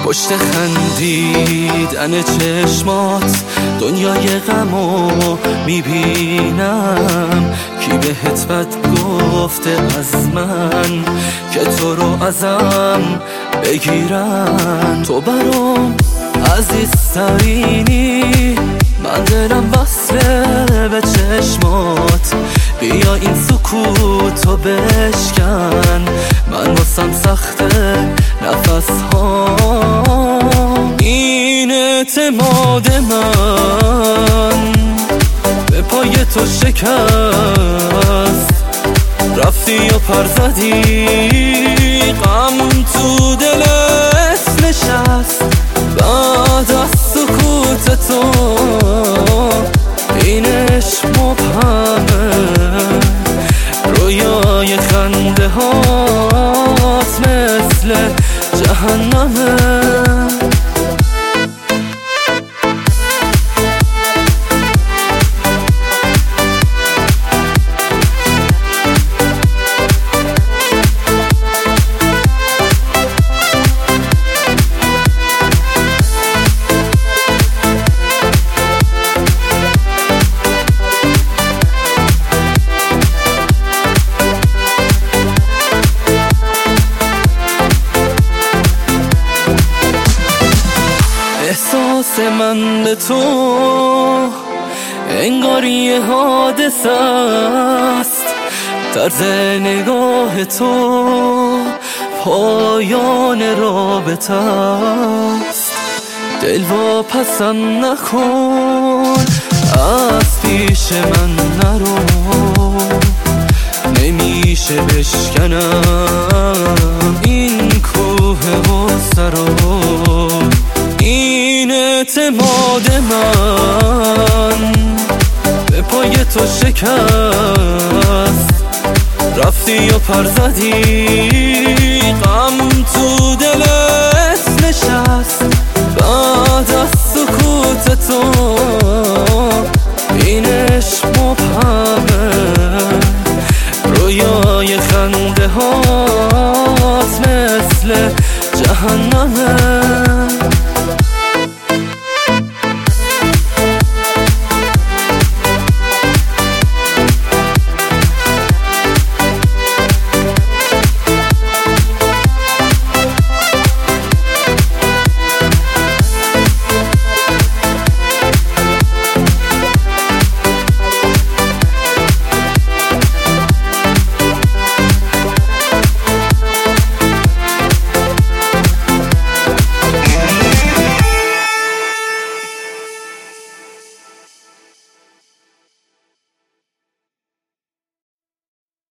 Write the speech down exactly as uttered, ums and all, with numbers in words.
پشت خندیدن چشمات دنیای غمو میبینم. کی بهت بد گفته از من که تو رو ازم بگیرن؟ تو برام عزیزترینی، من دلم وصله به چشمات. بیا این سکوتو بشکن، من واسم سخته نفس ها. این اعتماد من به پای تو شکست، رفتی و پر زدی، غم تو دلت نشست. بعد از سکوت تو این عشق مبهمه، رویای خنده هات مثل جهنمه. احساس من به تو انگار یه حادثه است، طرز نگاه تو پایان رابطه است. دل واپسم نکن، از پیش من نرو، نمیشه بشکنم این کوه غصه رو. این اعتماد من به پای تو شکست، رفتی و پر زدی، غم تو دلت نشست. بعد از سکوت تو این عشق مبهمه، رویای خنده هات مثل جهنمه.